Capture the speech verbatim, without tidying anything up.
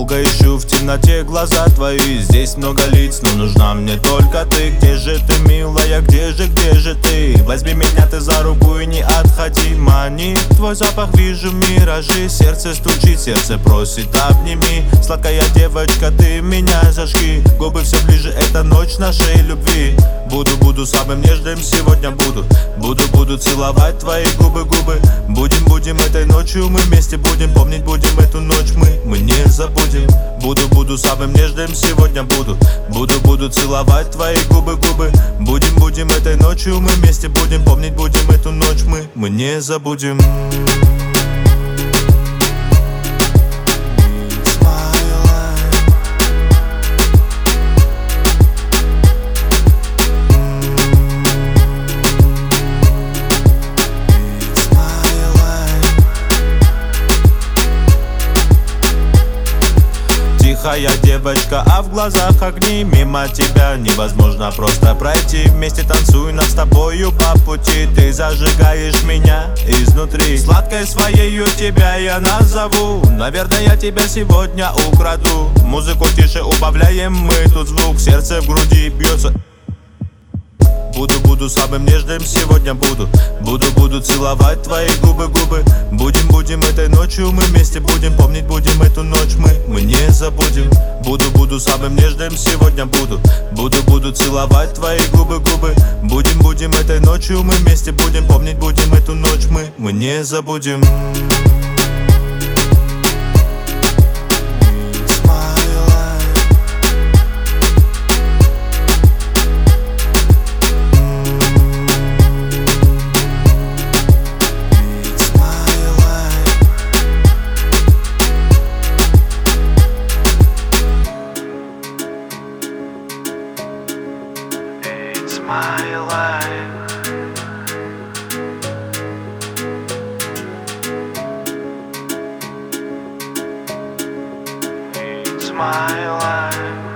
Долго ищу в темноте глаза твои. Здесь много лиц, но нужна мне только ты. Где же ты, милая, где же, где же ты? Возьми меня ты за руку и не отходи. Манит твой запах, вижу миражи. Сердце стучит, сердце просит, обними. Сладкая девочка, ты меня зажги. Губы все ближе, это ночь нашей любви. Буду, буду самым нежным, сегодня буду. Буду, буду целовать твои губы, губы. Будем, будем этой ночью, мы вместе будем. Помнить будем эту ночь, мы, мы не забудем. Буду, буду самым нежным, сегодня буду. Буду, буду целовать твои губы, губы. Будем, будем этой ночью, мы вместе будем. Помнить будем эту ночь, мы, мы не забудем. Тихая девочка, а в глазах огни. Мимо тебя невозможно просто пройти. Вместе танцуй нас с тобою по пути. Ты зажигаешь меня изнутри. Сладкой своею тебя я назову. Наверное, я тебя сегодня украду. Музыку тише убавляем мы тут звук. Сердце в груди бьется. Буду, буду самым нежным, сегодня буду. Буду, буду целовать твои губы, губы. Будем, будем этой ночью, мы вместе будем. Помнить будем эту ночь, мы, мы не забудем. Буду, буду самым нежным, сегодня буду. Буду, буду целовать твои губы, губы. Будем, будем этой ночью, мы вместе будем. Помнить будем эту ночь, мы, мы не забудем. My life. It's my life.